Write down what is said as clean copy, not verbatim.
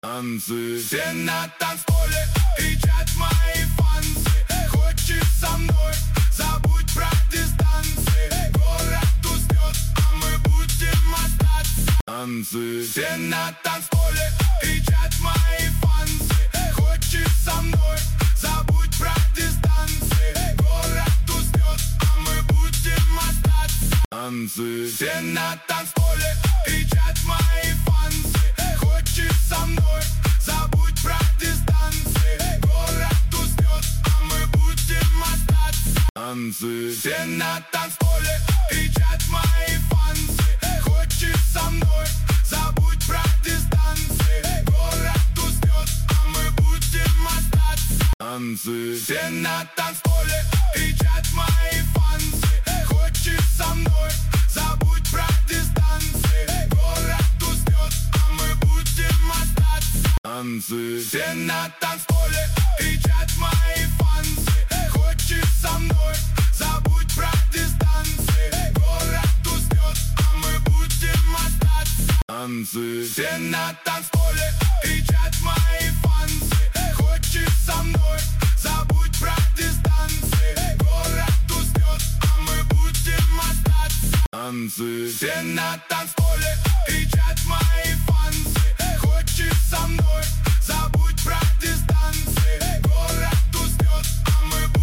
Танцы, все на танцполе, кричат мои фансы. Хочешь со мной, забудь про дистанции. Город уснет, а мы будем остаться. Танцы, все на танцполе, кричат мои фансы. Хочешь со мной, забудь про дистанции. Город уснет, а мы будем остаться. Танцы, все на танцполе, кричат мои фансы. Хочешь со мной, забудь про дистанции. Город уснет, а мы будем остаться. Танцы, все на танцполе, кричат мои фансы. Хочешь со мной, забудь про дистанции. Город уснет, а мы будем остаться. Танцы, все на танцполе, кричат мои фансы. Хочешь со мной, забудь про дистанции. Город уснет, а мы будем остаться. Танцы, все на танцполе, кричат мои фансы. Хочешь со мной, забудь про дистанции. Город уснет, а мы будем остаться. Танцы, все на танцполе, кричат мои фансы. Хочешь со мной, забудь про дистанции. Город уснет, а мы будем остаться. Танцы, все на танцполе, кричат мои фансы. Хочешь со мной,